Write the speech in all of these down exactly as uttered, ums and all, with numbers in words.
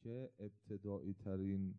که ابتدایی ترین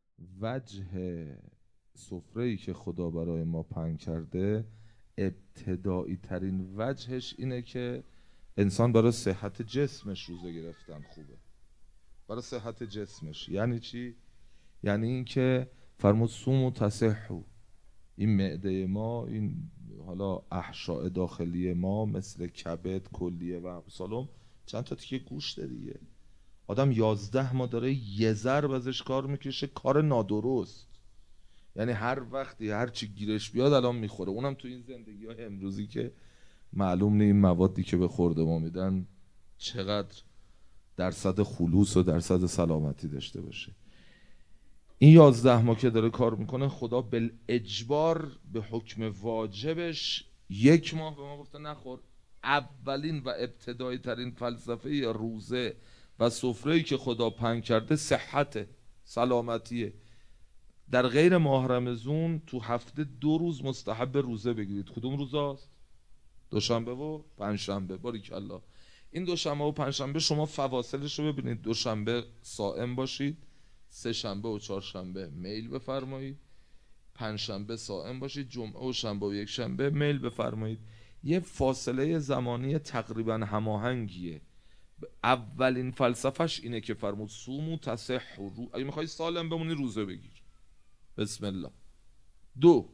وجه سفره‌ای که خدا برای ما پهن کرده، ابتدایی ترین وجهش اینه که انسان برای صحت جسمش روزه گرفتن خوبه. برای صحت جسمش یعنی چی؟ یعنی این که فرمود صوموا تصحوا، این معده ما، این حالا احشاء داخلی ما مثل کبد، کلیه و امثالهم چند تا تیکه گوشت دیگه. آدم یازده ماه داره یه ضرب ازش کار میکشه، کار نادرست. یعنی هر وقتی هر چی گیرش بیاد الان میخوره. اونم تو این زندگی های امروزی که معلوم نه این موادی که به خورد ما میدن چقدر درصد خلوص و درصد سلامتی داشته باشه. این یازده ماه که داره کار میکنه، خدا بالاجبار به حکم واجبش یک ماه به ما گفته نخور. اولین و ابتدایی ترین فلسفه روزه و سفره‌ای که خدا پهن کرده صحت، سلامتیه. در غیر ماه رمضان تو هفته دو روز مستحب روزه بگیرید. کدوم روزاست؟ دوشنبه و پنجشنبه. باریکالله. این دوشنبه و پنجشنبه شما فواصلش رو ببینید. دوشنبه صائم باشید، سه شنبه و چهارشنبه میل بفرمایید، پنجشنبه صائم باشید، جمعه و شنبه و یک شنبه میل بفرمایید. یه فاصله زمانی تقریبا هماهنگیه. اولین فلسفهش اینه که فرمود صوموا تصحوا، اگه میخوای سالم بمونی روزه بگیر. بسم الله. دو،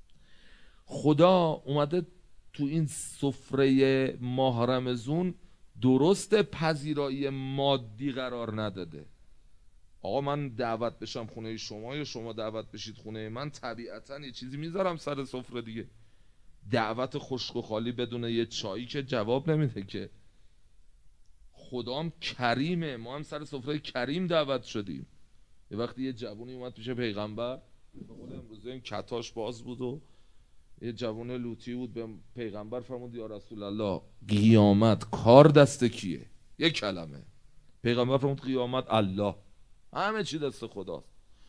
خدا اومده تو این سفره ماه رمضان درست پذیرایی مادی قرار نداده. آقا من دعوت بشم خونه شما یا شما دعوت بشید خونه من، طبیعتا یه چیزی میذارم سر سفره دیگه. دعوت خشک و خالی بدون یه چایی که جواب نمیده که. خدا هم کریمه، ما هم سر سفره کریم دعوت شدیم. یه وقتی یه جوونی اومد پیش پیغمبر، به قول امروزه این کتاش باز بود و یه جوون لوتی بود، به پیغمبر فرمود یا رسول الله قیامت کار دست کیه؟ یک کلمه. پیغمبر فرمود قیامت الله، همه چی دست خداست.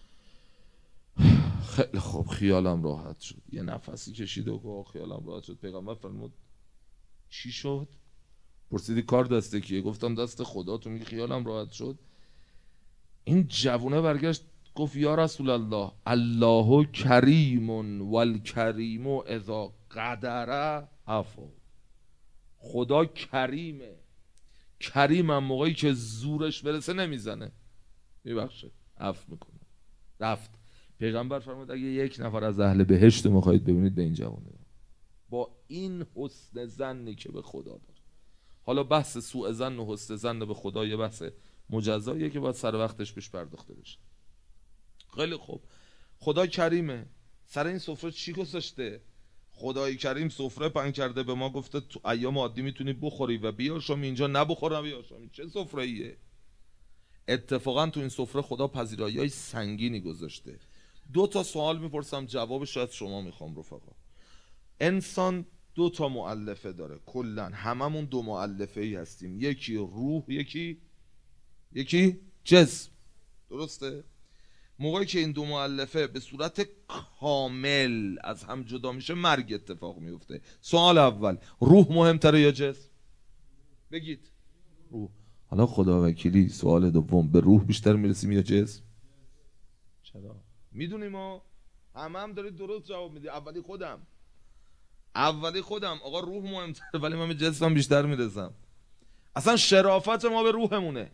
خیلی خوب، خیالم راحت شد. یه نفسی کشید و گفت خیالم راحت شد. پیغمبر فرمود چی شد؟ پرسیدی کار دست کیه؟ گفتم دست خدا. تو میگی خیالم راحت شد؟ این جوونه برگشت گفت یا رسول الله الله کریم والکریم اذا قدر عفا. خدا کریمه، کریمم موقعی که زورش برسه نمیزنه، میبخشه، عفو میکنه. رفت. پیغمبر فرمود اگه یک نفر از اهل بهشت میخواید ببینید به این جوانه، با این حسن ظنی که به خدا داره. حالا بحث سوء ظن و حسن ظن به خدا یه بحث مجزاییه که باید سر وقتش بهش پرداخته بشه. خیلی خوب، خدا کریمه. سر این سفره چی گذاشته؟ خدای کریم سفره پهن کرده، به ما گفته تو ایام عادی میتونی بخوری و بیا شام اینجا نبخور و بیا شام. چه سفره ایه؟ اتفاقا تو این سفره خدا پذیرایی‌های سنگینی گذاشته. دو تا سوال میپرسم، جوابش از شما میخوام رفقا. انسان دو تا مؤلفه داره کلا، هممون دو مؤلفه ای هستیم، یکی روح، یکی یکی جسم. درسته؟ موقعی که این دو مؤلفه به صورت کامل از هم جدا میشه، مرگ اتفاق میفته. سوال اول، روح مهمتره یا جسم؟ بگید. روح. حالا خدا وکیلی سوال دوم، به روح بیشتر میرسیم یا جسم؟ چرا؟ میدونیم ما همه هم دارید درست جواب میدی. اولی خودم اولی خودم آقا روح مهمتره، ولی من به جسمم بیشتر میرسم. اصلا شرافت ما به روحمونه،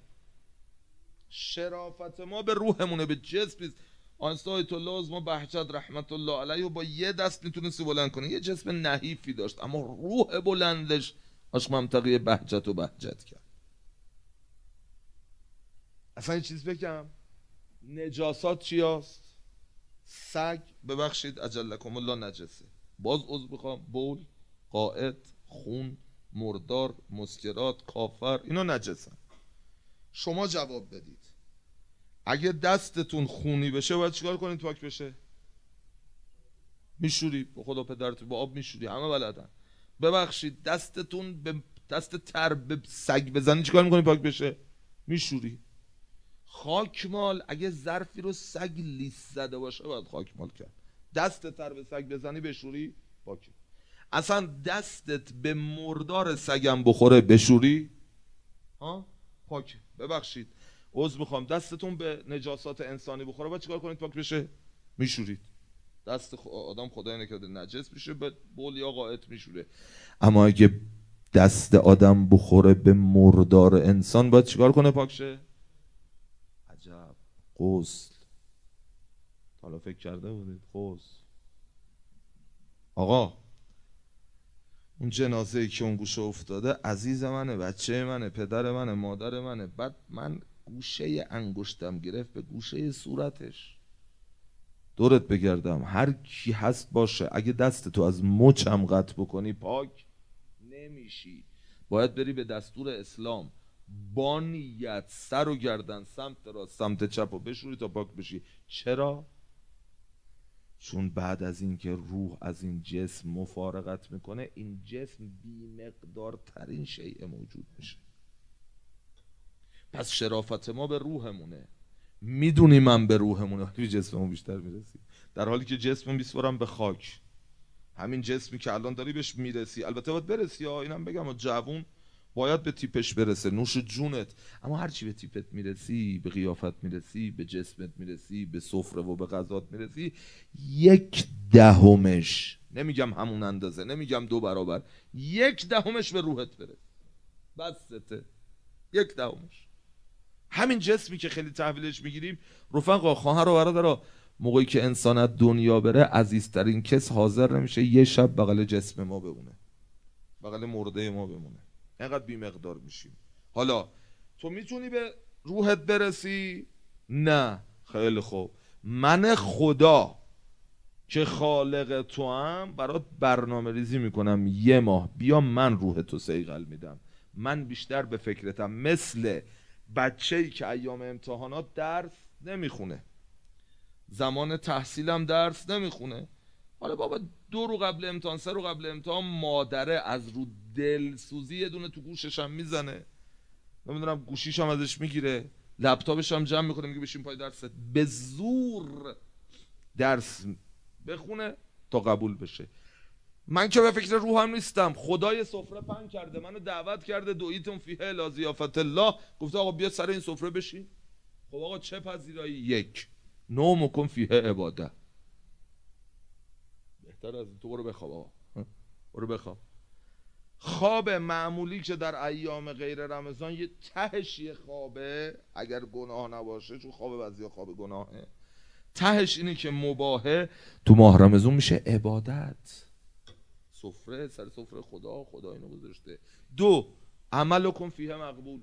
شرافت ما به روحمونه، به جسم نیست. آیت الله عظما بهجت رحمت الله علیه و با یه دست میتونستی بلند کنه، یه جسم نحیفی داشت اما روح بلندش عشق منطقه بهجت و بهجت کرد. اصلا یه چیز بگم، نجاسات چی هست؟ سگ، ببخشید اجلکم الله، نجسه. باز عضو بخوام، بول، قائط، خون، مردار، مسکرات، کافر، اینا نجسن. شما جواب بدید اگه دستتون خونی بشه باید چیکار کنید پاک بشه؟ میشوری. به خدا پدرتون با آب میشوری، همه بلدن. ببخشید دستتون به دست تر به سگ بزنی چیکار میکنی پاک بشه؟ میشوری. خاکمال، اگه ظرفی رو سگ لیس زده باشه باید خاکمال کرد. دست تر به سگ بزنی بشوری پاکه. اصلا دستت به مردار سگم بخوره بشوری ها پاکه. ببخشید عذر میخوام دستتون به نجاسات انسانی بخوره باید چیکار کنید پاک بشه؟ میشورید. دست آدم خدای نکرده نجس میشه به بول یا قائط میشوره. اما اگه دست آدم بخوره به مردار انسان باید چیکار کنه پاک شه؟ عجب. غسل. حالا فکر کرده بودید غسل. آقا اون جنازه ای که اون گوشه افتاده عزیز منه، بچه منه، پدر منه، مادر منه، بعد من گوشه انگشتم گرفت به گوشه صورتش، دورت بگردم هر کی هست باشه، اگه دست تو از مچم قطع بکنی پاک نمیشی. باید بری به دستور اسلام با نیت سر و گردن سمت راست سمت چپ و بشوری تا پاک بشی. چرا؟ چون بعد از این که روح از این جسم مفارقت میکنه این جسم بی‌مقدار ترین شیء موجود میشه. پس شرافت ما به روحمونه. میدونی من به روحمونه ولی به جسممون بیشتر میرسی، در حالی که جسمم میسپارم به خاک. همین جسمی که الان داری بهش میرسی، البته باید برسی ها، اینم بگم جوون باید به تیپش برسه، نوش جونت. اما هرچی به تیپت میرسی، به قیافت میرسی، به جسمت میرسی، به سفره و به غذات میرسی، یک دهمش، نمیگم همون اندازه، نمیگم دو برابر، یک دهمش به روحت برس. بسته یک دهمش. همین جسمی که خیلی تحویلش میگیریم رفقا، خواهر و برادرها، موقعی که انسان از دنیا بره عزیزترین کس حاضر نمیشه یه شب بغل جسم ما بمونه، بغل مرده ما بمونه، اینقدر بی مقدار میشیم. حالا تو میتونی به روحت برسی؟ نه. خیلی خوب، من خدا که خالق تو هم برات برنامه ریزی میکنم، یه ماه بیا من روح تو صیقل میدم. من بیشتر به فکرتم، مثل بچه‌ای که ایام امتحانات درس نمیخونه، زمان تحصیلم درس نمیخونه، حالا بابا دو رو قبل امتحان، سه رو قبل امتحان مادره از رو دل سوزی یه دونه تو گوشش هم میزنه، نمیدونم گوشیش هم ازش میگیره، لپتاپش هم جمع میکنه، میگه بشین پای درست، به زور درس بخونه تا قبول بشه. من که به فکر روحم نیستم، خدای سفره پهن کرده، منو دعوت کرده دویتون فیه الی ضیافت الله، گفته آقا بیا سر این سفره بشین. خب آقا چه پذیرایی؟ یک، نومکن فیه عباده. بهتر از تو برو بخواب آقا، برو بخواب. خواب معمولی که در ایام غیر رمضان یه تهش یه خوابه، اگر گناه نباشه، چون خواب بعضیا خواب گناهه، تهش اینه که مباهه، تو ماه رمضان میشه عبادت. سفره سر سفره خدا، خدا اینو گذاشته. دو، عمل کن فیه مقبول.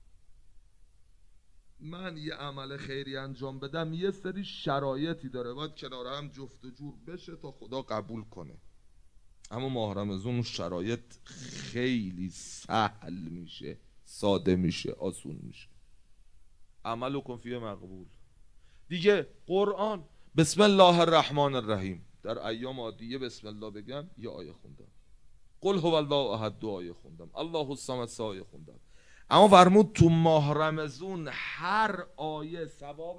من یه عمل خیری انجام بدم یه سری شرایطی داره، باید کنار هم جفت و جور بشه تا خدا قبول کنه. اما ماه رمضان شرایط خیلی سهل میشه، ساده میشه، آسون میشه. عمل کن فیه مقبول. دیگه قرآن، بسم الله الرحمن الرحیم، در ایام عادیه بسم الله بگم یه آیه خوندم، قل هو الله احد دو آیه خوندم، الله الصمد سه آیه خوندم. اما فرمود تو ماه رمضان هر آیه ثواب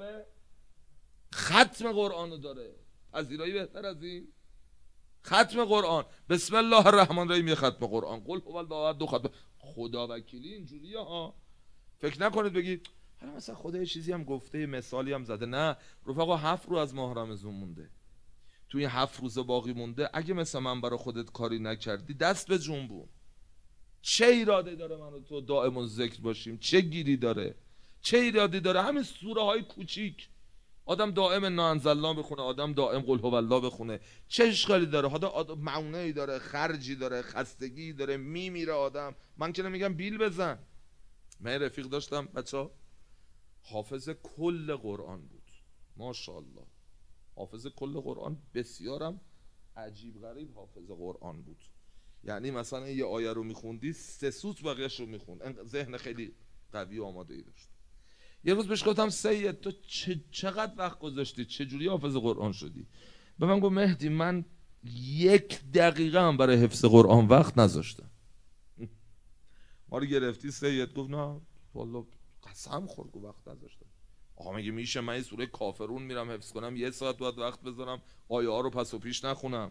ختم قرآن داره. پذیرایی بهتر از این؟ ختم قرآن، بسم الله الرحمن الرحیم یه ختم قرآن، قل هو الله احد دو ختم. خدا وکیلی اینجوریه ها، فکر نکنید بگید حالا مثلا خدا یه چیزی هم گفته، مثالی هم زده. نه رفقا، هفت روز از ماه رمضان مونده، توی هفت روز باقی مونده، اگه مثلا من برای خودت کاری نکردی دست به جنبون. چه ایراده داره من و تو دائم ذکر باشیم؟ چه گیری داره؟ چه ایرادی داره؟ همین سوره های کوچیک، آدم دائم ناانزلنا بخونه، آدم دائم قل هو الله بخونه، چه اشکالی داره؟ آدم معونه‌ای داره، خرجی داره، خستگی داره، میمیره آدم. من که نمیگم بیل بزن. من رفیق داشتم بچه‌ها، حافظ کل قرآن بود، ماشاءالله، حافظ کل قرآن، بسیارم عجیب غریب حافظ قرآن بود. یعنی مثلا یه آیه رو میخوندی سه سوت بقیه‌اش رو میخوند، ذهن خیلی قوی و آماده‌ای داشت. یه روز بهش گفتم سید تو چه چقدر وقت گذاشتی، چه جوری حافظ قرآن شدی؟ به من گفت مهدی من یک دقیقه هم برای حفظ قرآن وقت نذاشتم. ما رو گرفتی سید؟ گفت نه والله قسم خورد گفت وقت نذاشتم. آقا میگه میشه من این سوره کافرون میرم حفظ کنم یه ساعت باید وقت بذارم آیه ها رو پس و پیش نخونم؟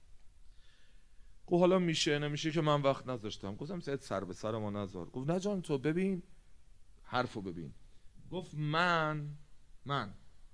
گفت حالا میشه نمیشه که من وقت نذاشتم. گفتم سید سر به سر ما نذار. گفت نه جان تو ببین حرفو ببین، گفت من من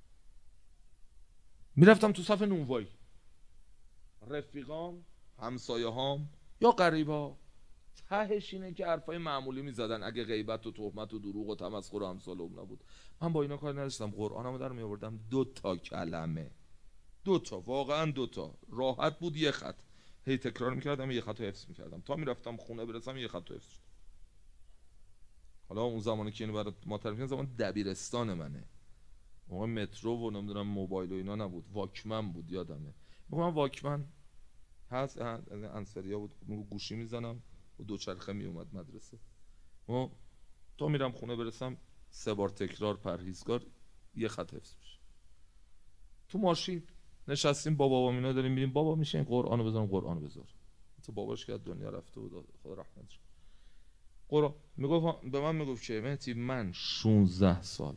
میرفتم تو صف نونوایی، رفیقام، همسایه هام یا غریبا تهش اینه که حرفای معمولی میزدن، اگه غیبت و تهمت و دروغ و تمسخر و امثال اون نبود. من با اینا کار نداشتم، قرآنمو در می آوردم، دو تا کلمه، دو تا، واقعا دو تا، راحت بود، یه خط، هی تکرار میکردم، یه خط رو حفظ میکردم تا میرفتم خونه برسم یه خط رو حفظ شد. حالا اون زمانی که اینو برات ما تعریف کردم زمان دبیرستان منه، موقع مترو و نمیدونم موبایل و اینا نبود، واکمن بود یادمه. میگم واکمن هست، انسریا بود، گوشی میزنم و دوچرخه میومد مدرسه و تا میرم خونه برسم سه بار تکرار پرهیزگار یه خط حفظ میشه. تو ماشین نشستیم با بابام اینا داریم میریم، بابا میشه این قرآنو بذارم، قرآنو بذار. تو باباش که دنیا رفته بود خدا رحمتش. قرآن میگفت به من، میگفت که مهدی من شانزده سال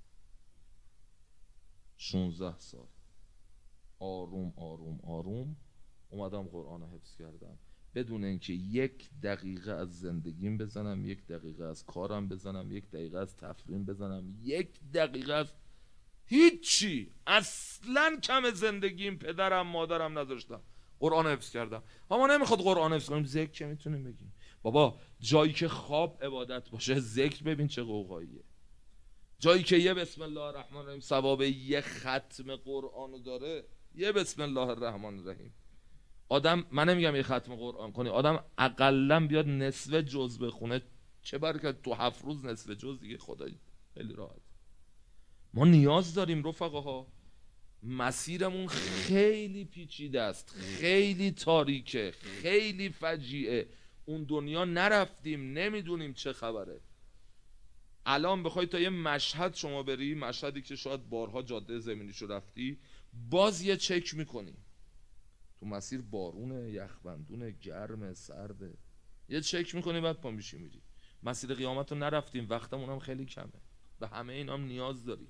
شانزده سال آروم آروم آروم اومدم قرآن حفظ کردم بدون اینکه یک دقیقه از زندگیم بزنم، یک دقیقه از کارم بزنم، یک دقیقه از تفریحم بزنم، یک دقیقه از هیچی، اصلا کم زندگیم پدرم مادرم نذاشتم، قرآن حفظ کردم. اما نمیخواد قرآن حفظ کنیم، ذکر که میتونیم بگیم. بابا جایی که خواب عبادت باشه ذکر ببین چه قوقاییه. جایی که یه بسم الله الرحمن الرحیم ثواب یه ختم قرآنو داره، یه بسم الله الرحمن الرحیم. آدم، من نمیگم یه ختم قرآن کنی، آدم اقلا بیاد نصف جز بخونه، چه برکت تو هفت روز نصف جز دیگه خدایی خیلی راحت. ما نیاز داریم رفقاها، مسیرمون خیلی پیچیده است، خیلی تاریکه، خیلی فجیعه، اون دنیا نرفتیم، نمیدونیم چه خبره. الان بخوای تا یه مشهد شما بری، مشهدی که شاید بارها جاده زمینیشو رفتی، باز یه چک میکنی تو مسیر بارونه، یخبندونه، گرمه، سرده، یه چک میکنی بعد پا میشی میری. مسیر قیامت رو نرفتیم، وقتمون هم خیلی کمه، به همه اینا هم نیاز داریم.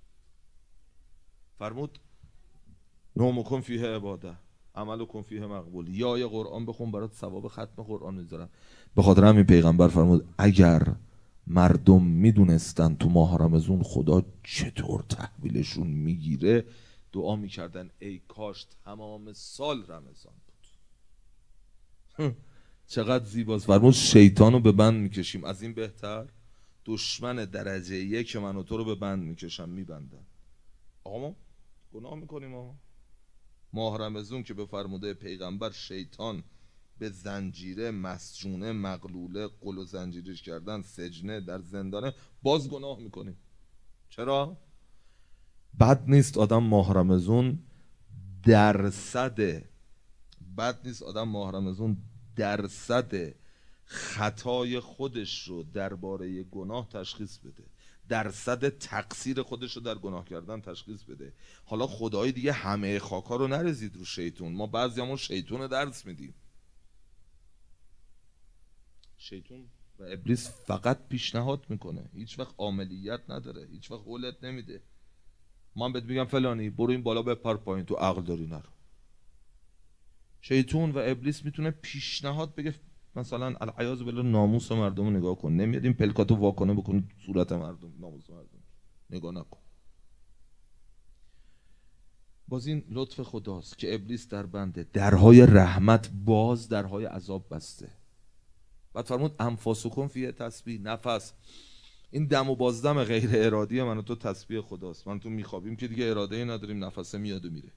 فرمود نوم کن فیه عباده، عمل کن فیه مقبول. یا یه قرآن بخون برات ثواب ختم قرآن میذارم. به خاطر همین پیغمبر فرمود اگر مردم میدونستن تو ماه رمضان خدا چطور تحویلشون میگیره، دعا میکردن ای کاش تمام سال رمضان بود. چقدر زیباست. فرمود شیطانو به بند میکشیم، از این بهتر دشمن درجه یک من و تو رو به بند میکشم، میبندن. آقا ما گناه میکنیم. ما ماه رمضان که به فرموده پیغمبر شیطان به زنجیره، مسجونه، مغلوله، قل و زنجیرش کردن، سجنه، در زندانه، باز گناه میکنیم. چرا؟ بد نیست آدم ماه رمضان درصد بد نیست آدم ماه رمضان درصد خطای خودش رو درباره گناه تشخیص بده، درصد تقصیر خودش رو در گناه کردن تشخیص بده. حالا خدای دیگه همه خاکا رو نرزید رو شیطون، ما بعضیامون شیطون درس میدیم. شیطون و ابلیس فقط پیشنهاد میکنه، هیچ وقت عملیات نداره، هیچ وقت قولت نمیده. من بهت میگم فلانی برو این بالا بپر پایین، تو عقل داری نرو. شیطون و ابلیس میتونه پیشنهاد بگه، مثلا العیاذ بالله ناموس مردم رو نگاه کن، نمیاد این پلکاتو واکنه بکنه صورت مردم، ناموس مردم نگاه نکن. باز این لطف خداست که ابلیس در بنده، درهای رحمت باز، درهای عذاب بسته. بعد فرمود انفاسکم فیه تسبیح، نفس، این دم و بازدم غیر ارادی من و تو تسبیح خداست. من تو میخوابیم که دیگه اراده ای نداریم، نفسه میاد و میره.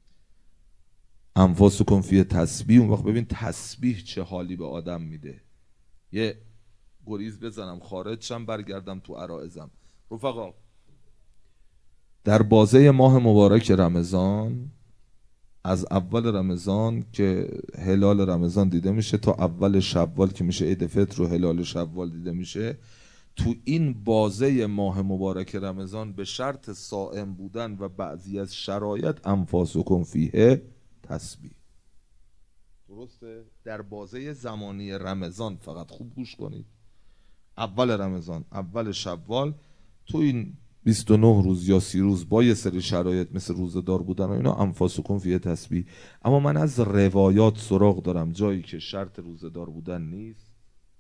انفاسکم فیه تسبیح، اون وقت ببین تسبیح چه حالی به آدم میده. یه گریز بزنم خارج شم برگردم تو عرائزم. رفقا در بازه ماه مبارک رمضان، از اول رمضان که هلال رمضان دیده میشه تا اول شوال که میشه عید فطر و هلال شوال دیده میشه، تو این بازه ماه مبارک رمضان به شرط صائم بودن و بعضی از شرایط انفاسکم فیه تسبیح. درسته؟ در بازه زمانی رمضان فقط خوب گوش کنید، اول رمضان، اول شوال، تو این بیست و نه روز یا سی روز با یه سری شرایط مثل روزدار بودن و اینا انفاسکم فیه تسبیح. اما من از روایات سراغ دارم جایی که شرط روزدار بودن نیست،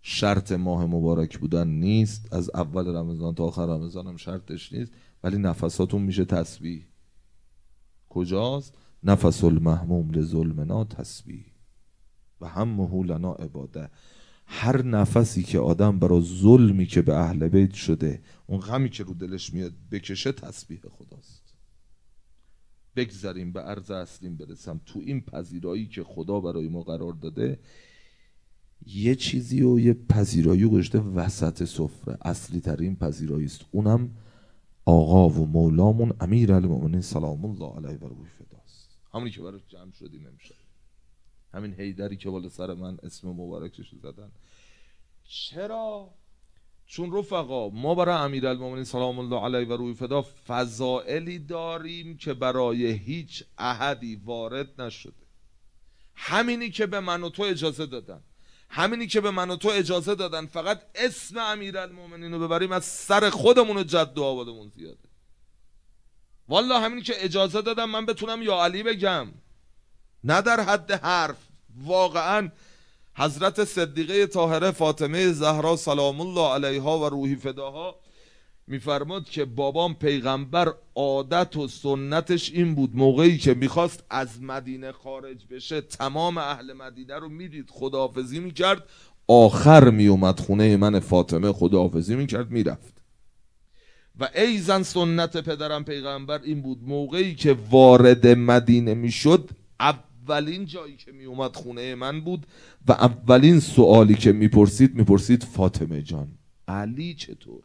شرط ماه مبارک بودن نیست، از اول رمضان تا آخر رمضان هم شرطش نیست، ولی نفساتون میشه تسبیح. کجاست؟ نفس المهموم لظلمنا تسبیح و همه لنا عباده. هر نفسی که آدم برای ظلمی که به اهل بیت شده، اون غمی که رو دلش میاد بکشه، تسبیح خداست. بگذاریم به عرض اصلیم برسم. تو این پذیرایی که خدا برای ما قرار داده، یه چیزی و یه پذیرایی گذاشته وسط سفره، اصلی ترین پذیرایی است، اونم آقا و مولامون امیر المؤمنین سلام الله علیه و روح فداست. همونی که برای جمع شدیم امشب، همین حیدری که بالا سر من اسم مبارکش زدن. چرا؟ چون رفقا ما برای امیرالمومنین سلام الله علیه و روح فدا فضائلی داریم که برای هیچ احدی وارد نشده. همینی که به من و تو اجازه دادن، همینی که به من و تو اجازه دادن فقط اسم امیرالمومنین رو ببریم، از سر خودمون و جد و آبادمون زیاده. والله همینی که اجازه دادن من بتونم یا علی بگم، نه در حد حرف. واقعا حضرت صدیقه طاهره فاطمه زهرا سلام الله علیها و روحی فداها میفرماد که بابام پیغمبر عادت و سنتش این بود موقعی که میخواست از مدینه خارج بشه تمام اهل مدینه رو میدید خداحافظی میکرد، آخر میومد خونه من فاطمه خداحافظی میکرد میرفت. و ایزن سنت پدرم پیغمبر این بود موقعی که وارد مدینه میشد اولین جایی که می اومد خونه من بود و اولین سوالی که میپرسید میپرسید فاطمه جان علی چطور؟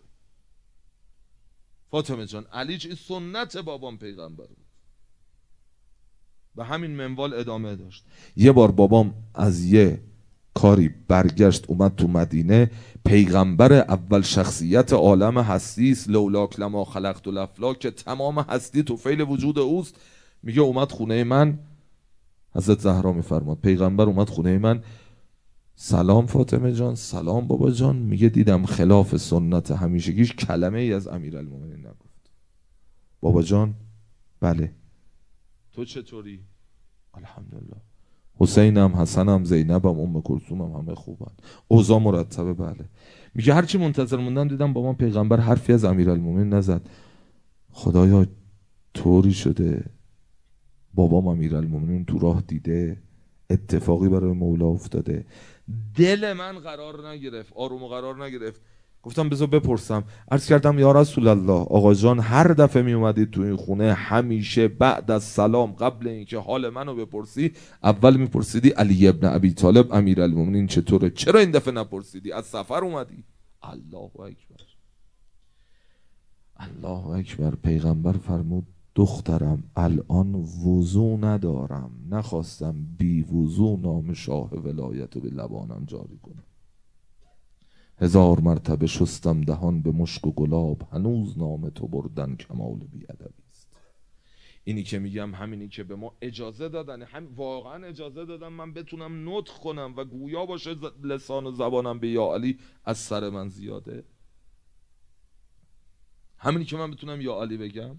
فاطمه جان علی چه؟ سنت بابام پیغمبر بود و همین منوال ادامه داشت. یه بار بابام از یه کاری برگشت اومد تو مدینه، پیغمبر اول شخصیت عالم هستی است، لولاک لما خلقت الافلاک، که تمام هستی طفیل وجود اوست، میگه اومد خونه من. حضرت زهرا میفرماد پیغمبر اومد خونه من، سلام فاطمه جان، سلام بابا جان، میگه دیدم خلاف سنت همیشگیش کلمه ای از امیرالمومنین نگفت. بابا جان بله، تو چطوری؟ الحمدلله. حسینم، حسنم، زینبم، ام کلثومم همه خوبن، اوضاع مرتبه. بله. میگه هرچی منتظر موندم دیدم بابا پیغمبر حرفی از امیرالمومنین نزد. خدایا طوری شده بابام امیرالمومنین تو راه دیده، اتفاقی برای مولا افتاده. دل من قرار نگرفت، آروم و قرار نگرفت. گفتم بذار بپرسم. عرض کردم یا رسول الله، آقا جان هر دفعه می اومدید تو این خونه همیشه بعد از سلام قبل اینکه حال منو بپرسی اول میپرسیدی علی ابن ابی طالب امیرالمومنین چطوره؟ چرا این دفعه نپرسیدی؟ از سفر اومدی؟ الله اکبر، الله اکبر. پیغمبر فرمود دخترم الان وضو ندارم، نخواستم بی وضو نام شاه ولایت رو به لبانم جاری کنم. هزار مرتبه شستم دهان به مشک و گلاب، هنوز نام تو بردن کمال بی‌ادبی است. اینی که میگم همینی که به ما اجازه دادن، هم واقعا اجازه دادن من بتونم نطق کنم و گویا باشه لسان و زبانم به یا علی از سر من زیاده. همینی که من بتونم یا علی بگم.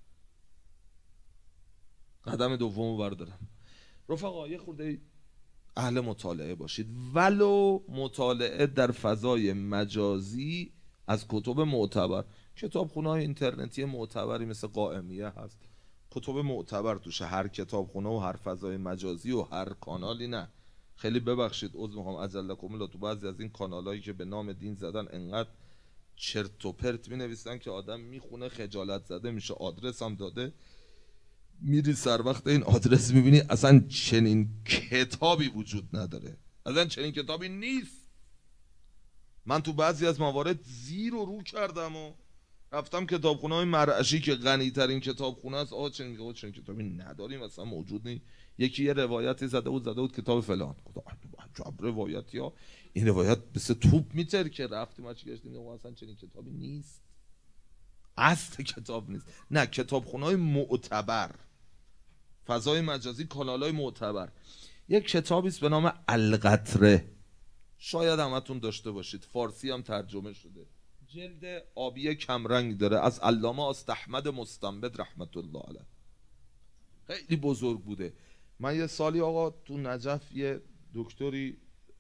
قدم دومو بردارم. رفقا یه خورده اهل مطالعه باشید، ولو مطالعه در فضای مجازی از کتب معتبر. کتابخونه‌های اینترنتی معتبری مثل قائمیه هست، کتب معتبر توشه. هر کتابخونه و هر فضای مجازی و هر کانالی نه. خیلی ببخشید عذر میخوام اجلکم الله، تو بعضی از این کانالایی که به نام دین زدن انقدر چرت و پرت می نویسن که آدم میخونه خجالت زده میشه. آدرس هم داده، میری سر وقت این آدرس میبینی اصلا چنین کتابی وجود نداره، اصلا چنین کتابی نیست. من تو بعضی از موارد زیر و رو کردم و رفتم کتابخونه های مرعشی که غنی ترین کتابخونه است، آقا چنین آقا چنین کتابی نداریم، اصلا موجود نیست. یکی یه روایتی زده بود زده بود کتاب فلان، گفتم عجب روایتی ها، این روایت مثل توپ میتر که رفتیم ما چی گشتیم اصلا چنین کتابی نیست، اصل کتاب نیست. نه، کتابخونه های معتبر، فضای مجازی، کانال های معتبر. یک کتابی است به نام القطره، شاید همتون داشته باشید، فارسی هم ترجمه شده، جلد آبی کمرنگ داره، از علامه استحمد مستنبط رحمت الله علیه. خیلی بزرگ بوده. من یه سالی آقا تو نجف یه دکتری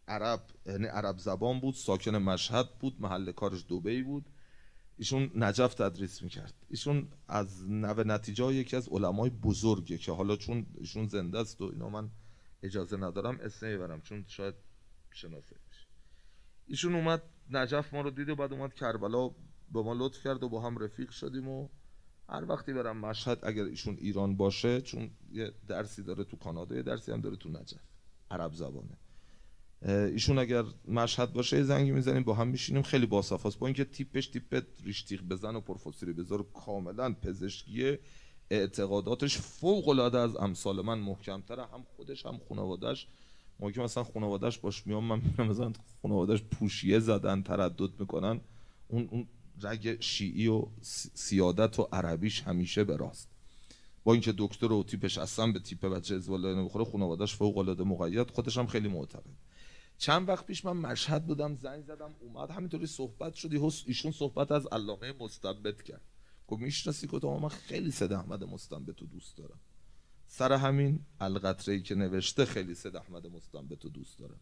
عرب، یعنی عرب زبان بود، ساکن مشهد بود، محل کارش دبی بود. ایشون نجف تدریس میکرد. ایشون از نوه نتیجه یکی از علمای بزرگه که حالا چون ایشون زنده است و اینا من اجازه ندارم اسم نمیبرم چون شاید شناسه بشه. ایشون اومد نجف ما رو دید و بعد اومد کربلا به ما لطف کرد و با هم رفیق شدیم و هر وقتی برم مشهد اگر ایشون ایران باشه، چون یه درسی داره تو کانادا، یه درسی هم داره تو نجف، عرب زبانه، ایشون اگر مشهد باشه یه زنگی میزنیم با هم میشینیم. خیلی باصفاست، با اینکه تیپش تیپ ریشتیق بزن و پروفسوری بذار، کاملا پزشکی، اعتقاداتش فوق العاده از امثال من محکم‌تره، هم خودش هم خانواده‌اش. ما که مثلا خانواده‌اش باش میام، من میبینم مثلا خانواده‌اش پوشیه زدن، تردد میکنن، اون اون رگ شیعی و سیادت و عربیش همیشه به راست. با اینکه دکتر و تیپش اصلا به تیپ بچه ازواله نمیخوره، خانواده‌اش فوق العاده مقید، خودش هم خیلی معتقد. چند وقت پیش من مشهد بودم، زنگ زدم اومد، همینطوری صحبت شدی، ایشون صحبت از علامه مستنبط کرد. گفت میشناسی؟ گفتم من خیلی سید احمد مستنبط رو دوست دارم. سر همین القطره‌ای که نوشته خیلی سید احمد مستنبط رو دوست دارم.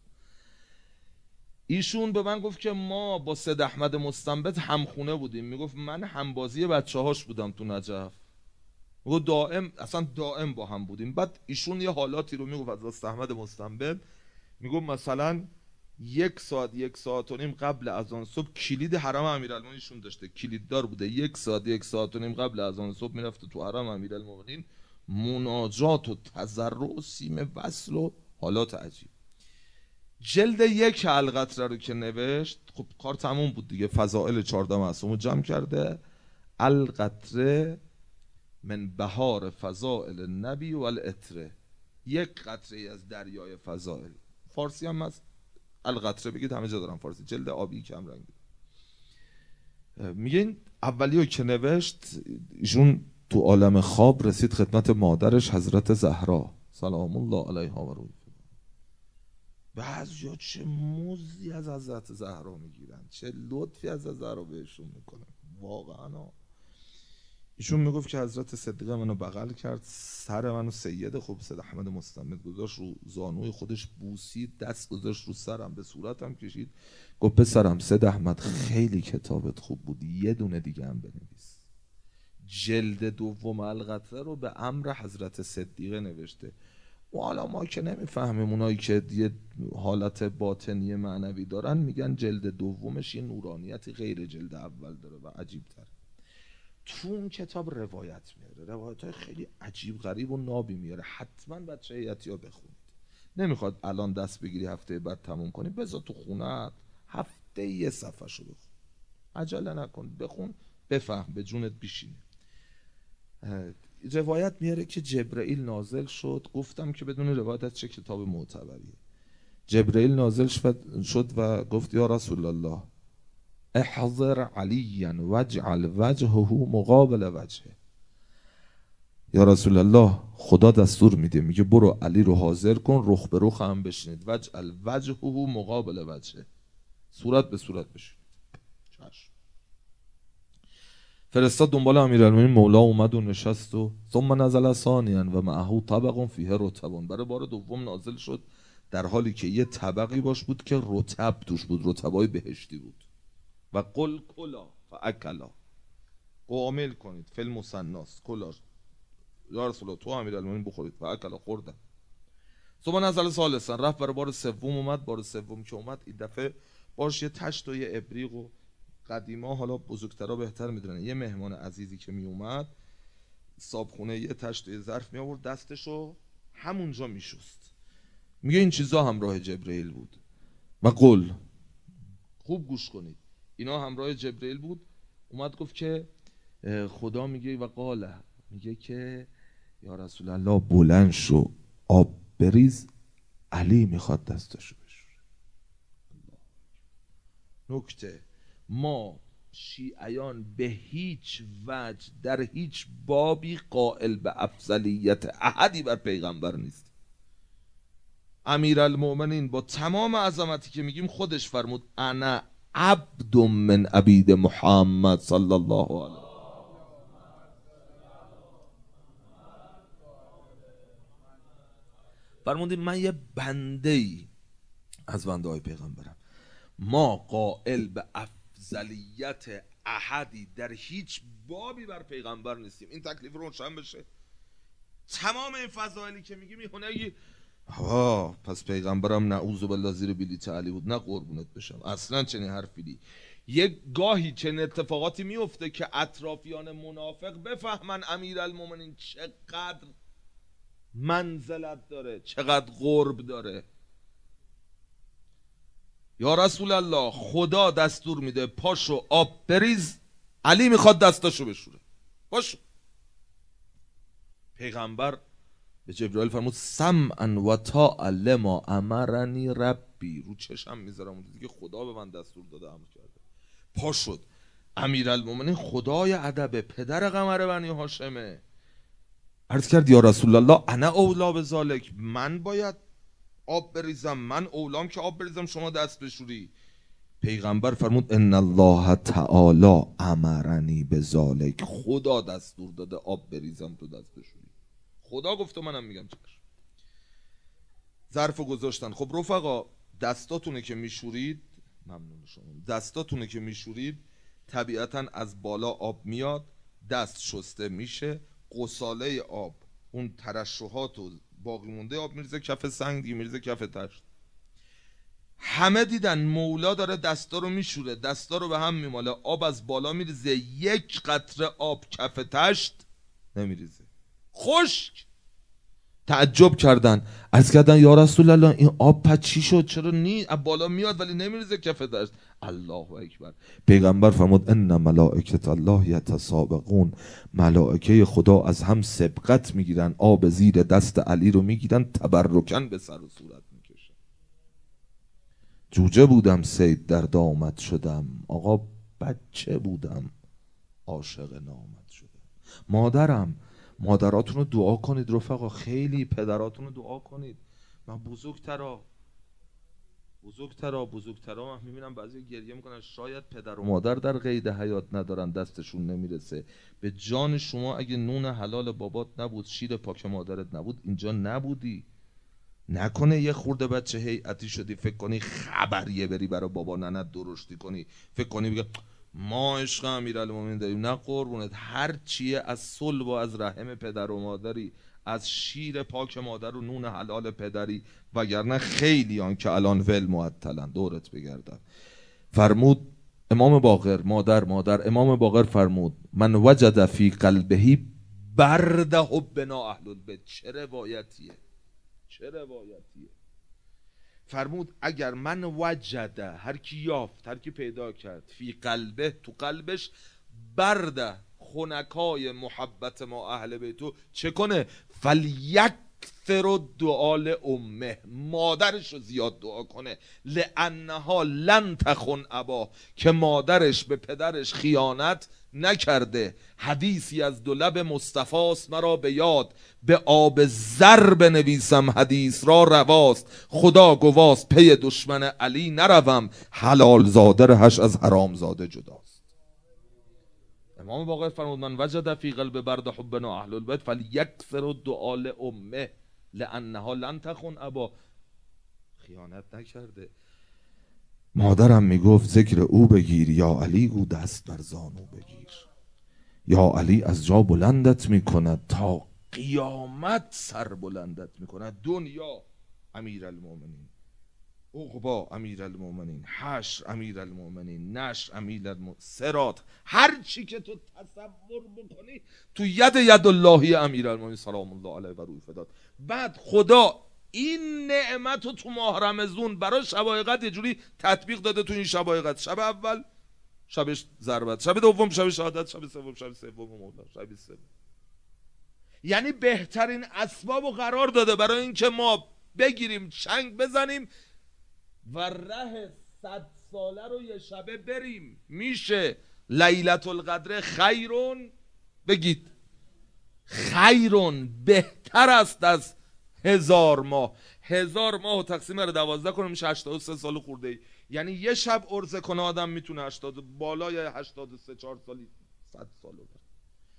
ایشون به من گفت که ما با سید احمد مستنبط همخونه بودیم. میگفت من همبازی بچه‌هاش بودم تو نجف. میگفت دائم، اصلا دائم با هم بودیم. بعد ایشون یه حالاتی رو میگفت از سید احمد مستنبط. میگفت مثلا یک ساعت یک ساعت و نیم قبل از آن صبح کلید حرم امیرالمومنینشون داشته، کلیددار بوده، یک ساعت یک ساعت و نیم قبل از آن صبح میرفته تو حرم امیرالمومنین، مناجات و تضرع و سیم وصل و حالات عجیب. جلد یک القطره رو که نوشت، خب کار تموم بود دیگه، فضائل چهارده معصوم رو جمع کرده. القطره من بهار فضائل النبی و العطره، یک قطره از دریای فضائل. فارسی هم هست، القطره بگید، همه جا دارم فارسی، جلد آبی کم رنگ. میگین اولیو که نوشت ایشون تو عالم خواب رسید خدمت مادرش حضرت زهرا سلام الله علیها و روی. بعضیا چه موزی از حضرت زهرا میگیرن، چه لطفی از زهرا بهشون میکنن واقعا. ایشون میگفت که حضرت صدیقه منو بغل کرد، سر منو سید خوب سید احمد مستنبط گذاشت رو زانوی خودش، بوسید، دست گذاشت رو سرم، به صورتم کشید، گفت پسرم سید احمد خیلی کتابت خوب بود، یه دونه دیگه هم بنویس. جلد دوم القطره رو به امر حضرت صدیقه نوشته. و حالا ما که نمیفهمیم، اونایی که یه حالت باطنی معنوی دارن میگن جلد دومش یه نورانیتی غیر جلد اول داره و عجیب تر. تو اون کتاب روایت میاره، روایت های خیلی عجیب غریب و نابی میاره، حتما بچه هیئتی ها بخونید. نمیخواد الان دست بگیری هفته بعد تموم کنی، بذار تو خونت هفته یه صفحه شو بخون، عجله نکن، بخون بفهم، به جونت بشینه. روایت میاره که جبرئیل نازل شد، گفتم که بدون روایت از چه کتاب معتبریه. جبرئیل نازل شد و گفت یا رسول الله احضر علیا واجعل وجهه مقابل وجهه. یا رسول الله خدا دستور میده، میگه برو علی رو حاضر کن، رخ به رخ هم بشینید، وجعل وجهه مقابل وجهه، صورت به صورت بشینید. چشم. فرستاد دنبال امیرالمومنین، مولا اومد و نشست و ثم نزل ثانیا و معه طبق فیه رطب. برای بار دوم نازل شد در حالی که یه طبقی باش بود که رطب توش بود، رطبای بهشتی بود. و قل کلا فاکلا، عامل کنید فل مثناس، کلا یا رسول الله تو امیرالمومنین بخورید، فاکلا خوردن. ثم نزل ثالثا، رفت برای بار سوم اومد. بار سوم که اومد این دفعه باش یه تشت و یه ابریق، و قدیما حالا بزرگترا بهتر میدونن، یه مهمان عزیزی که می اومد صابخونه یه تشت و یه ظرف می آورد، دستشو همونجا میشست. میگه این چیزا همراه جبرئیل بود. و قل، خوب گوش کنید، اینا همراه جبرئیل بود. اومد گفت که خدا میگه و قاله، میگه که یا رسول الله بلند شو، آب بریز، علی میخواد دستشو بشوره. نکته، ما شیعیان به هیچ وجه در هیچ بابی قائل به افضلیت احدی بر پیغمبر نیست. امیرالمومنین با تمام عظمتی که میگیم خودش فرمود انا عبد من عبید محمد صلی الله علیه. فرمودین من یه بنده ای از بنده های پیغمبرم. ما قائل به افضلیت احدی در هیچ بابی بر پیغمبر نیستیم. این تکلیف روشن بشه. تمام این فضائلی که میگی میخونه ها پس پیغمبرم نعوذ بالله زیر بلیط علی بود، نه قربونت بشم، اصلا چنین حرفی دی. یک گاهی چنین اتفاقاتی میفته که اطرافیان منافق بفهمن امیرالمومنین چقدر منزلت داره، چقدر قرب داره. یا رسول الله خدا دستور میده پاشو آب بریز، علی میخواد دستاشو بشوره، پاشو. پیغمبر به جبرائیل فرمود سمعا و طاعا لما امرنی ربی، رو چشم میذارم اون دیگه خدا به من دستور داده امر کرده. پا شد. امیرالمومنین خدای ادب، پدر قمر بنی هاشمه، عرض کرد یا رسول الله انا اولا بذالک، من باید آب بریزم، من اولام که آب بریزم شما دست بشوری. پیغمبر فرمود ان الله تعالی امرنی بذالک، خدا دستور داده آب بریزم تو دست بشوری، خدا گفته منم میگم چشم. ظرفو گذاشتن. خب رفقا دستاتونه که میشورید، ممنون شما، دستاتونه که میشورید طبیعتا از بالا آب میاد، دست شسته میشه، قصاله آب اون ترشحات و باقی مونده آب میریزه کف سنگ دیگه، میریزه کف تشت. همه دیدن مولا داره دستا رو میشوره، دستا رو به هم میماله، آب از بالا میریزه، یک قطره آب کف تشت نمیریزه، خشک. تعجب کردن، عرض کردن یا رسول الله این آب پس چی شد، چرا نی از بالا میاد ولی نمیریزه کف دشت؟ الله اکبر. پیغمبر فرمود ان ملائکه الله یتسابقون، ملائکه خدا از هم سبقت میگیرن، آب زیر دست علی رو میگیرن تبرکن به سر و صورت میکشن. جوجه بودم صید در دامت شدم، آقا بچه بودم عاشق نامت شدم. مادرم، مادراتون رو دعا کنید رفقا، خیلی پدراتون رو دعا کنید. من بزرگترا بزرگترا بزرگترا من میبینم بعضی گریه میکنن، شاید پدر و مادر در قید حیات ندارن، دستشون نمیرسه به جان شما. اگه نون حلال بابات نبود، شیر پاک مادرت نبود، اینجا نبودی. نکنه یه خورده بچه هیئتی شدی فکر کنی خبریه بری برای بابا ننت درشتی کنی، فکر کنی بگه ما عشق امیرالمومنین داریم. نه قربونت، هر چیه از صلب و از رحم پدر و مادری، از شیر پاک مادر و نون حلال پدری، وگرنه خیلی آن که الان ول معطلن دورت بگردن. فرمود امام باقر، مادر مادر امام باقر فرمود من وجد فی قلبه برد حبنا اهل البیت. چه روایتیه، چه روایتیه. فرمود اگر من وجده، هر کی یافت، هر کی پیدا کرد، فی قلبه، تو قلبش، برده، خنکای محبت ما اهل بیتو، چه کنه؟ فلیکثر الدعاء امه، مادرش رو زیاد دعا کنه، لانها لن تخن ابا، که مادرش به پدرش خیانت نکرده. حدیثی از دو لب مصطفاست مرا به یاد، به آب زر بنویسم حدیث را رواست، خدا گواست پی دشمن علی نروم، حلال زاده رهش از حرام زاده جداست. امام باقر فرمود من وجد فی قلب برد حبنا اهل البیت فلیکثر الدعاء امه لانها لن تخن ابا، خیانت نکرده. مادرم میگفت ذکر او بگیر، یا علی او دست بر زانو بگیر، یا علی از جا بلندت میکند تا قیامت سر بلندت میکند. دنیا امیرالمومنین، عقبا امیرالمومنین، حشر امیرالمومنین، نشر امیرالمومنین، صراط، هر چی که تو تصور بکنی تو ید ید اللهی امیرالمومنین سلام الله علیه و روی فداد. بعد خدا این نعمت رو تو ماه رمضان برای شب قدر یه جوری تطبیق داده. تو این شب قدر، شب اول شبش ضربت، شب دوم شب شهادت، شب سوم شب سوم مولا، شب سوم، یعنی بهترین اسباب رو قرار داده برای اینکه ما بگیریم چنگ بزنیم و ره صد ساله رو یه شبه بریم. میشه لیلت القدر خیرون، بگید خیرون، بهتر است از هزار ماه. هزار ماه و تقسیم رو دوازده کنه میشه هشتاد و سه سال خورده ای. یعنی یه شب عرضه کنه آدم میتونه هشتاد بالای هشتاد و سه چهار سالی صد سال رو بره.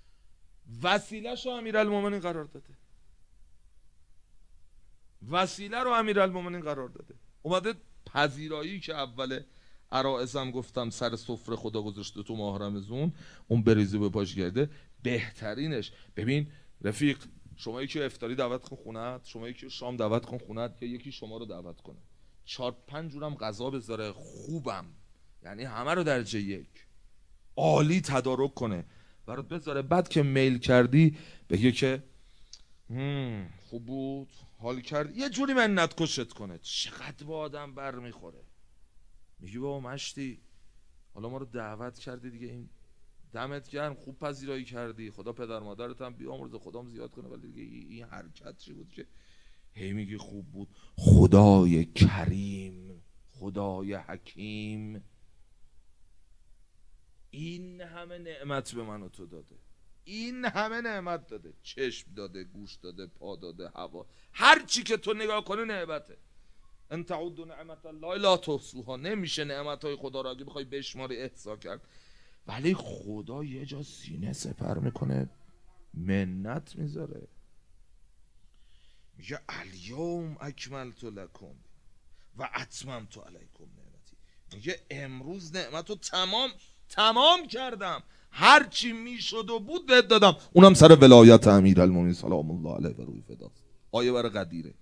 وسیله شو امیرالمومنین قرار داده، وسیله رو امیرالمومنین قرار داده. اومده پذیرایی که اول عرائزم گفتم سر سفره خدا گذاشته تو ماه رمضان، اون بریزه به پاش گرده، بهترینش. ببین رفیق، شما یکی افطاری دعوت کن خونت، شما یکی شام دعوت کن خونت، یا یکی شما رو دعوت کنه، چهار پنج جورم غذا بذاره خوبم، یعنی همه رو درجه یک عالی تدارک کنه برات بذاره، بعد که میل کردی بگه که خوب بود، حال کرد، یه جوری منت کشت کنه. چقدر با آدم بر میخوره. میگی بابا مشتی حالا ما رو دعوت کردی دیگه، این دمت گرم، خوب پذیرایی کردی، خدا پدر مادرت هم بیامرزه، خدام زیاد کنه، ولی دیگه این حرکت چی بود که هی میگی خوب بود؟ خدای کریم، خدای حکیم این همه نعمت به من و تو داده، این همه نعمت داده، چشم داده، گوش داده، پا داده، هوا، هر چی که تو نگاه کنی نعمته. ان تعدوا نعمت الله لا تحصوها، نمیشه نعمتهای خدا را اگه بخوای بشماری احصا کرد. ولی خدا یه جا سینه سپر میکنه، منت میذاره، میگه الیوم اکملت لکم و اتممت علیکم نعمتی، میگه امروز نعمتو تمام تمام کردم، هر چی میشد و بود بهت دادم، اونم سر ولایت امیرالمومنین سلام الله علیه و روی فداست. آیه برای قدیره،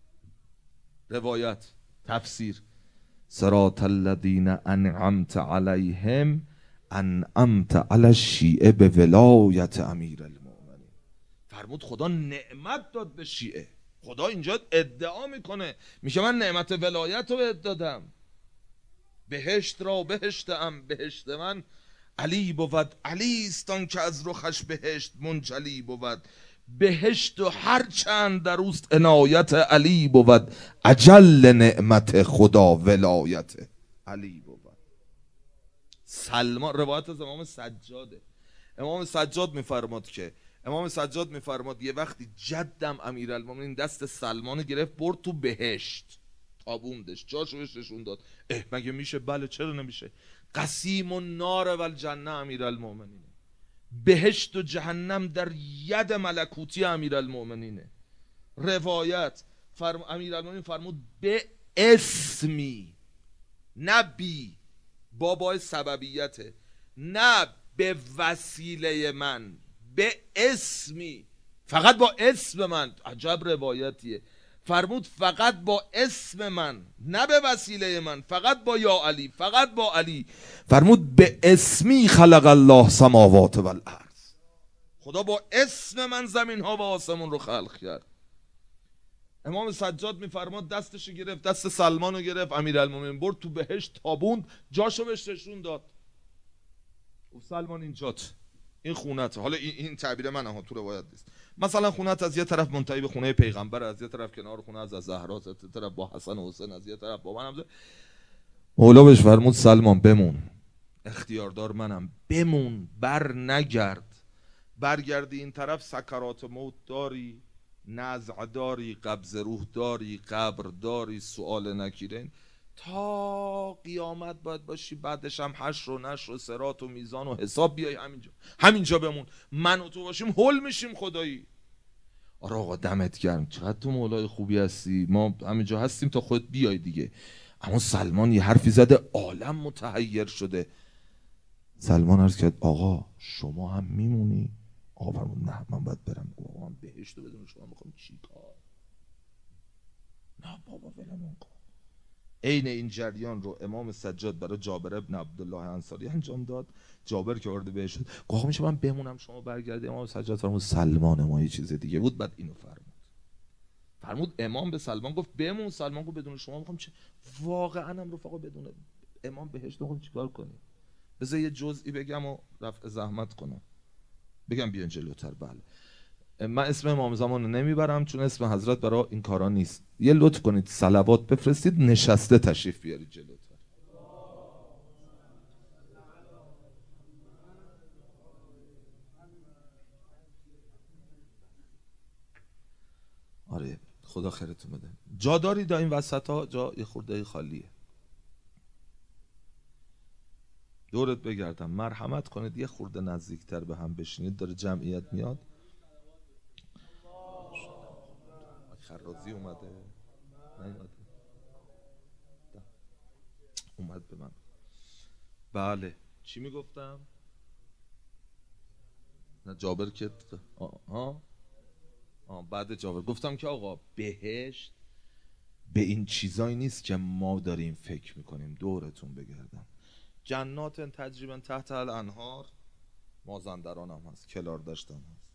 روایت، تفسیر. صراط الذین انعمت علیهم انعمت علی الشیعه به ولایت امیرالمومنین. فرمود خدا نعمت داد به شیعه. خدا اینجا ادعا میکنه، میگه من نعمت ولایت رو بهت دادم، بهشت را بهشتم، بهشت من علی بود، علی استان که از رخش بهشت منجلی بود، بهشت و هر چند در اوست عنایت علی بود، اجل نعمت خدا ولایت علی بود. سلمان، روایت از امام سجاده، امام سجاد میفرماد که امام سجاد میفرماد یه وقتی جدم امیرالمومنین دست سلمان گرفت برد تو بهشت، تابوندش، جاشو بهش نشون داد. اه مگه میشه؟ بله چرا نمیشه؟ قسیم النار و الجنه امیرالمومنینه، بهشت و جهنم در ید ملکوتی امیرالمومنینه. روایت فرم... امیرالمومنین فرمود به اسمی، نه بی، بابای سببیته، نه به وسیله من، به اسمی، فقط با اسم من. عجب روایتیه. فرمود فقط با اسم من، نه به وسیله من، فقط با یا علی، فقط با علی. فرمود به اسمی خلق الله سماوات و الارض، خدا با اسم من زمین ها و آسمون رو خلق کرد. امام سجاد میفرماد دستش گرفت، دست سلمان رو گرفت، امیرالمومنین برد تو بهشت، تابوند، جاشو بهش نشون داد. او سلمان اینجات، این خونته. حالا این, این تعبیر من ها، تو روایت نیست. مثلا خونت از یه طرف منتهی به خونه پیغمبر، از یه طرف کنار خونه از زهرا، از یه طرف با حسن و حسین، از یه طرف با منم. مولا بهش فرمود سلمان بمون، اختیاردار منم، بمون، بر نگرد. برگردی این طرف سکرات موت داری، نزع داری، قبض روح داری، قبر داری، سؤال نکیرین، تا قیامت باید باشی، بعدش هم حشر و نشر و صراط و میزان و حساب بیای همینجا، همینجا بمون، من و تو باشیم هول میشیم خدایی. آره آقا دمت گرم، چقدر تو مولای خوبی هستی، ما همینجا هستیم تا خود بیای دیگه. اما سلمان یه حرفی زده عالم متحیر شده. سلمان عرض کرد آقا شما هم میمونی؟ آقا فرمود نه من باید برم. آقا من بهشت رو بدون شما میخوام چی کار؟ نه بابا ولمون کن. عین این جریان رو امام سجاد برای جابر ابن عبدالله انصاری انجام داد. جابر که وارد بهشت شد، آقا میشه من بمونم شما برگردی؟ امام سجاد فرمود سلمان ما یه چیز دیگه بود. بعد اینو فرمود فرمود امام به سلمان گفت بمون، سلمان گفت بدون شما میخوام چه؟ واقعا هم رفقا بدون امام بهشت میخوام چیکار کنی؟ بذار یه جزئی بگم و رفع زحمت کنم. بگم بیان جلوتر. بله من اسم امام زمان رو نمیبرم چون اسم حضرت برای این کارا نیست. یه لطف کنید صلوات بفرستید، نشسته تشریف بیارید جلوتر. آره خدا خیرتون بده. جا دارید این وسط ها؟ جا یه خورده خالیه. دورت بگردم، مرحمت کنید یه خورده نزدیکتر به هم بشینید، داره جمعیت میاد. خرازی اومده نیومده؟ اومد به من. بله چی میگفتم؟ نه جابر که آه آه آه بعد جابر گفتم که آقا بهشت به این چیزایی نیست که ما داریم فکر میکنیم. دورتون بگردم جنات تجریبا تحت الانهار، مازندران هم هست، کلار داشتن هست.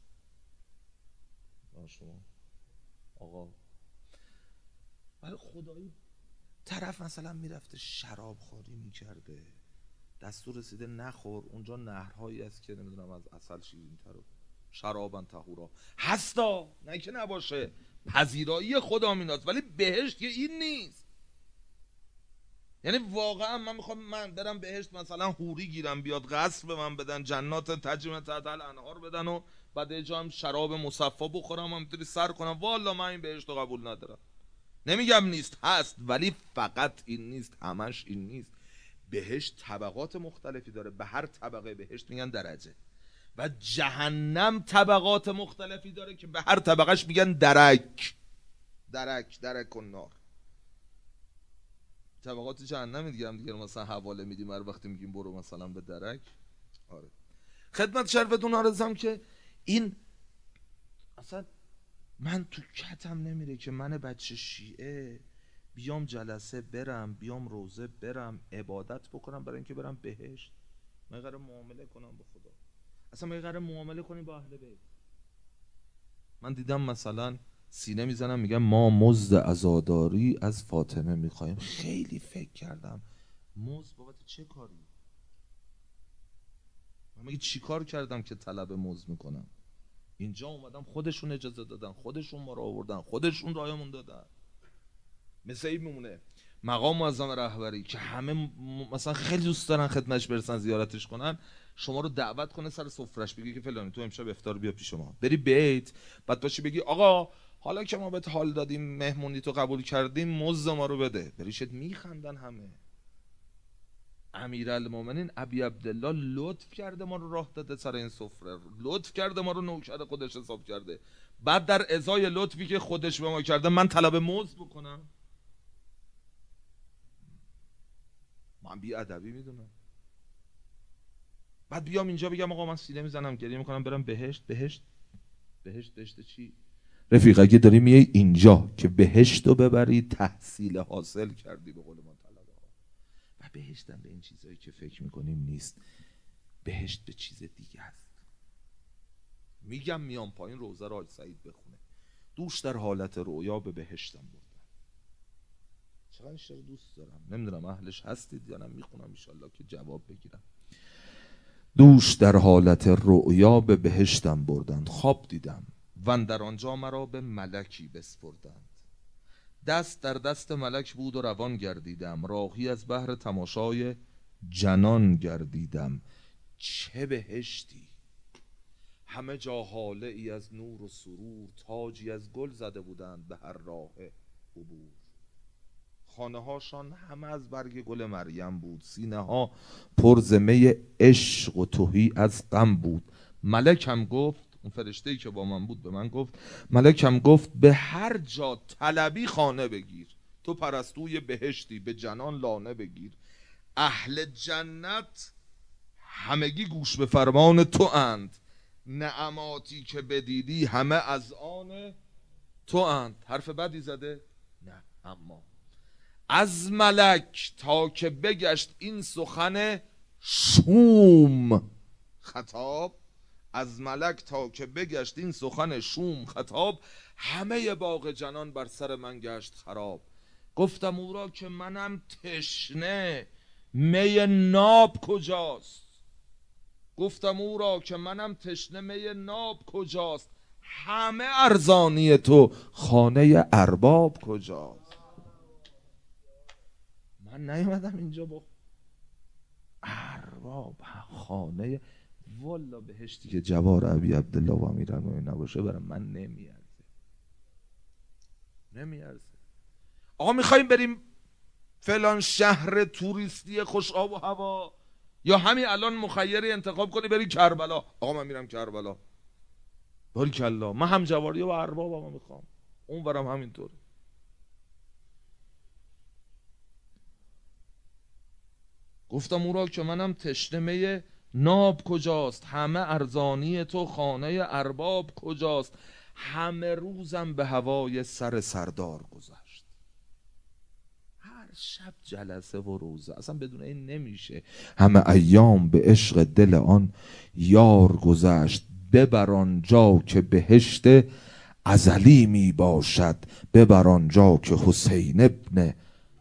شما آقا برای خدایی طرف مثلا میرفته شراب خوری میکرده، دستور رسیده نخور، اونجا نهرهایی هست که نمیدونم از عسل شیرین‌تر و شرابن طهورا هستا، نه که نباشه، پذیرایی خدا میناست، ولی بهشت که این نیست. یعنی واقعا من میخوام من برم بهشت مثلا حوری گیرم بیاد قصر به من بدن، جنات تجری تحت الانهار بدن و بعد یه جا هم شراب مصفا بخورم و میتونی سر کنم، والا من این بهشت رو قبول ندارم. نمیگم نیست، هست، ولی فقط این نیست، همش این نیست. بهشت طبقات مختلفی داره، به هر طبقه بهشت میگن درجه، و جهنم طبقات مختلفی داره که به هر طبقهش میگن درک. درک درک و نار. طبقات جهنم دیگه هم دیگه مثلا حواله میدیم هر وقتی میگیم برو مثلا به درک. آره خدمت شرفتون عرضم که این اصلا من تو کتم نمیره که من بچه شیعه بیام جلسه برم، بیام روزه برم، عبادت بکنم برای اینکه برم بهشت. من قراره معامله کنم با خدا، اصلا من قراره معامله کنیم با اهل بیت. من دیدم مثلا سینه میزنم میگم ما مزد عزاداری از فاطمه میخوایم. خیلی فکر کردم مزد بابت چه کاری؟ من میگه چی کار کردم که طلب مزد میکنم؟ اینجا اومدم خودشون اجازه دادن، خودشون ما رو آوردن، خودشون رایمون دادن. مثل این میمونه مقام معظم رهبری که همه م... مثلا خیلی دوست دارن خدمتش برسن زیارتش کنن، شما رو دعوت کنه سر سفرش بگی که فلانی تو امشب افطار بیا پیش ما، بری بیت بعد باشی بگی آقا حالا که ما بهت حال دادیم مهمونی تو قبول کردیم مزد ما رو بده، بریشت میخندن همه. امیرالمومنین ابی عبدالله لطف کرده ما رو راه داده سر این سفره، لطف کرده ما رو نوکر خودش حساب کرده، بعد در ازای لطفی که خودش به ما کرده من طلب مزد بکنم؟ من بی ادبی میدونم. بعد بیام اینجا بگم آقا من سینه میزنم گریه میکنم برم بهشت. بهشت بهشت بهشت چی؟ رفیق اگه داری میای اینجا که بهشت رو ببری تحصیل حاصل کردی به قول ما طلبه ها. و بهشت هم به این چیزایی که فکر میکنیم نیست، بهشت به چیز دیگه است. میگم میام پایین روزه را حاج سعید بخونه، دوش در حالت رویا به بهشتم بردن. چقدر این شعر دوست دارم، نمیدونم اهلش هستید یا نه، میخونم انشالله که جواب بگیرم. دوش در حالت رؤیا به بهشتم بردند، خواب دیدم و در آنجا مرا به ملکی بسپردند. دست در دست ملک بود و روان گردیدم، راهی از بحر تماشای جنان گردیدم. چه بهشتی، همه جا حاله ای از نور و سرور، تاجی از گل زده بودند به هر راه عبور. خانه هاشان همه از برگ گل مریم بود، سینه ها پر ز می عشق و تهی از غم بود. ملکم گفت، اون فرشته‌ای که با من بود به من گفت، ملکم گفت به هر جا طلبی خانه بگیر، تو پرستوی بهشتی به جنان لانه بگیر. اهل جنت همگی گوش به فرمان تو اند، نعماتی که بدیدی همه از آن تو اند. حرف بدی زده؟ نه، اما از ملک تا که بگشت این سخن شوم خطاب، از ملک تا که بگشت این سخن شوم خطاب، همه باغ جنان بر سر من گشت خراب. گفتم او را که منم تشنه، می ناب کجاست؟ گفتم او را که منم تشنه، می ناب کجاست؟ همه ارزانی تو، خانه ارباب کجاست؟ من نیومدم اینجا با ارباب خانه، والا بهشتی که جوار ابی عبدالله و امیرالمومنین نباشه برای من نمیارزه، نمیارزه. آقا میخوایم بریم فلان شهر توریستی خوش آب و هوا، یا همین الان مخیری انتخاب کنی بری کربلا؟ آقا من میرم کربلا. باریکلا، من هم جواری و اربابم میخوام، اون برم همینطور. گفتم او را که منم تشنه ناب کجاست، همه ارزانی تو خانه ارباب کجاست، همه روزم به هوای سر سردار گذشت. هر شب جلسه و روزه، اصلا بدون این نمیشه. همه ایام به عشق دل آن یار گذشت، ببر آنجا که بهشت ازلی می باشد، ببر آنجا که حسین ابن به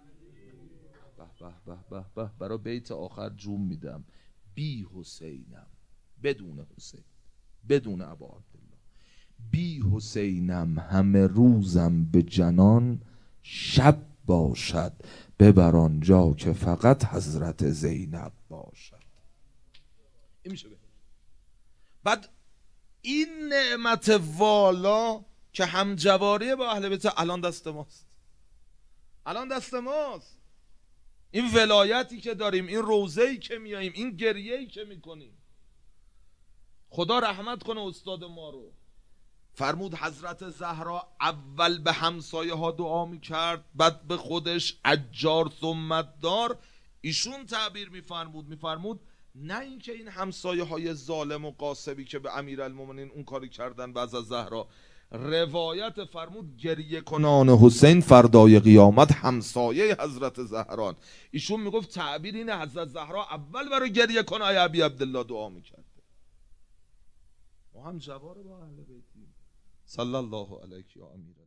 به به به به. برای بیت آخر جون میدم، بی حسینم، بدون حسین، بدون ابا عبدالله، بی حسینم همه روزم به جنان شب باشد، ببر آنجا که فقط حضرت زینب باشد. این میشه بید. بعد این نعمت والا که همجواری با اهل بیت الان دست ماست، الان دست ماست. این ولایتی که داریم، این روضه‌ای که میاییم، این گریه‌ای که میکنیم. خدا رحمت کنه استاد ما رو. فرمود حضرت زهرا اول به همسایه ها دعا میکرد، بعد به خودش عجار ثمت دار. ایشون تعبیر میفرمود میفرمود نه اینکه این همسایه های ظالم و قاسبی که به امیرالمومنین اون کاری کردن و از زهرا، روایت فرمود گریه کنان حسین فردای قیامت همسایه حضرت زهران. ایشون میگفت تعبیر اینه حضرت زهرا اول برای گریه کنای ابی عبدالله دعا میکرد. ما هم جوار با اهل بیتی صلی الله علیه یا امیر.